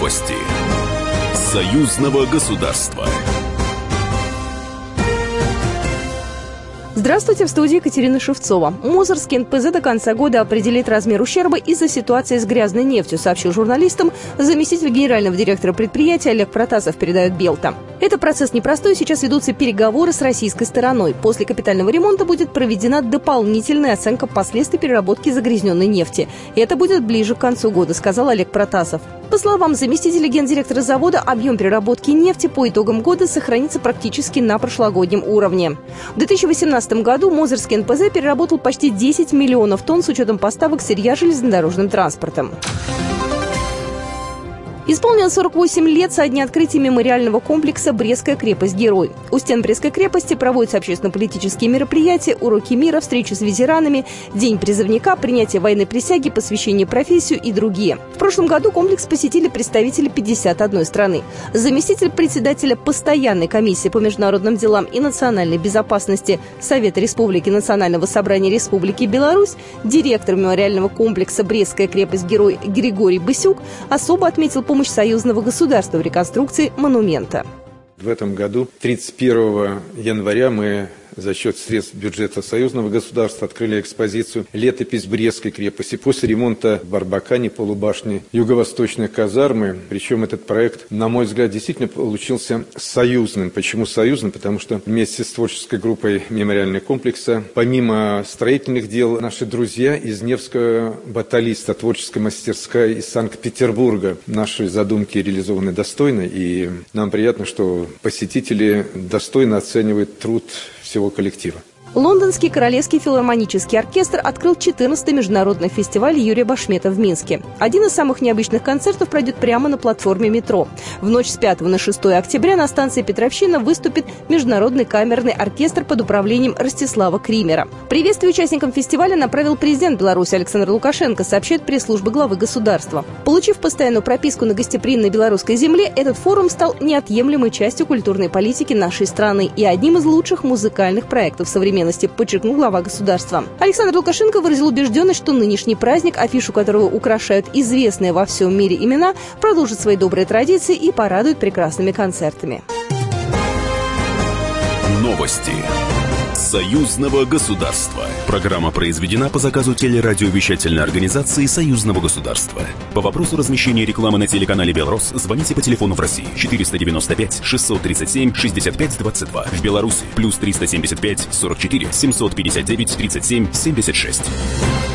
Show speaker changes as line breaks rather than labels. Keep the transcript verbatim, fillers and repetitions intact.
Новости союзного государства.
Здравствуйте, в студии Екатерина Шевцова. Мозырский эн пэ зэ до конца года определит размер ущерба из-за ситуации с грязной нефтью, сообщил журналистам заместитель генерального директора предприятия Олег Протасов, передает Белта. Это процесс непростой, сейчас ведутся переговоры с российской стороной. После капитального ремонта будет проведена дополнительная оценка последствий переработки загрязненной нефти. Это будет ближе к концу года, сказал Олег Протасов. По словам заместителя гендиректора завода, объем переработки нефти по итогам года сохранится практически на прошлогоднем уровне. В две тысячи восемнадцатом году Мозырский эн пэ зэ переработал почти десять миллионов тонн с учетом поставок сырья железнодорожным транспортом. Исполнилось сорок восемь лет со дня открытия мемориального комплекса «Брестская крепость-Герой». У стен Брестской крепости проводятся общественно-политические мероприятия, уроки мира, встречи с ветеранами, День призывника, принятие военной присяги, посвящение профессию и другие. В прошлом году комплекс посетили представители пятидесяти одной страны. Заместитель председателя Постоянной комиссии по международным делам и национальной безопасности Совета Республики Национального собрания Республики Беларусь, директор мемориального комплекса «Брестская крепость-Герой» Григорий Бысюк особо отметил помощь помощь союзного государства в реконструкции монумента.
В этом году, тридцать первого января, мы за счет средств бюджета союзного государства открыли экспозицию «Летопись Брестской крепости» после ремонта в Арбакане, полубашни юго-восточной казармы. Причем этот проект, на мой взгляд, действительно получился союзным. Почему союзным? Потому что вместе с творческой группой мемориального комплекса, помимо строительных дел, наши друзья из Невского баталиста, творческая мастерская из Санкт-Петербурга. Наши задумки реализованы достойно, и нам приятно, что посетители достойно оценивают труд всего коллектива.
Лондонский Королевский филармонический оркестр открыл четырнадцатый международный фестиваль Юрия Башмета в Минске. Один из самых необычных концертов пройдет прямо на платформе метро. В ночь с пятого на шестое октября на станции Петровщина выступит Международный камерный оркестр под управлением Ростислава Кримера. Приветствие участникам фестиваля направил президент Беларуси Александр Лукашенко, сообщает пресс-служба главы государства. Получив постоянную прописку на гостеприимной белорусской земле, этот форум стал неотъемлемой частью культурной политики нашей страны и одним из лучших музыкальных проектов современности, подчеркнул глава государства. Александр Лукашенко выразил убежденность, что нынешний праздник, афишу которого украшают известные во всем мире имена, продолжит свои добрые традиции и порадует прекрасными концертами.
Новости союзного государства. Программа произведена по заказу телерадиовещательной организации союзного государства. По вопросу размещения рекламы на телеканале «Белрос» звоните по телефону в России четыреста девяносто пять шестьсот тридцать семь шестьдесят пять двадцать два. В Беларуси плюс триста семьдесят пять сорок четыре семьсот пятьдесят девять тридцать семь семьдесят шесть.